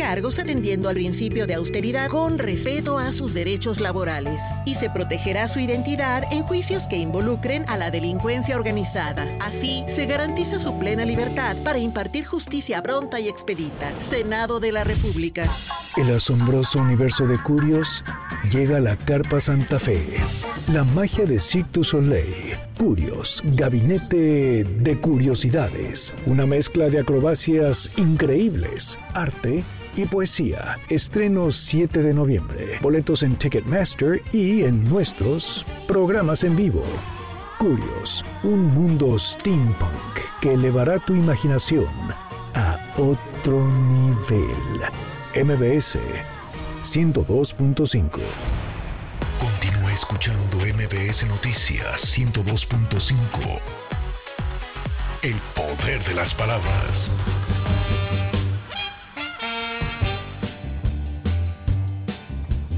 cargos atendiendo al principio de austeridad con respeto a sus derechos laborales. Y se protegerá su identidad en juicios que involucren a la delincuencia organizada. Así, se garantiza su plena libertad para impartir justicia pronta y expedita. Senado de la República. El asombroso universo de Curios llega a la Carpa Santa Fe. La magia de Cirque du Soleil. Curios, gabinete de curiosidades. Una mezcla de acrobacias increíbles, arte y poesía. Estreno 7 de noviembre. Boletos en Ticketmaster y en nuestros programas en vivo. Curios, un mundo steampunk que elevará tu imaginación a otro nivel. MBS 102.5. Continúa escuchando MBS Noticias 102.5. El poder de las palabras.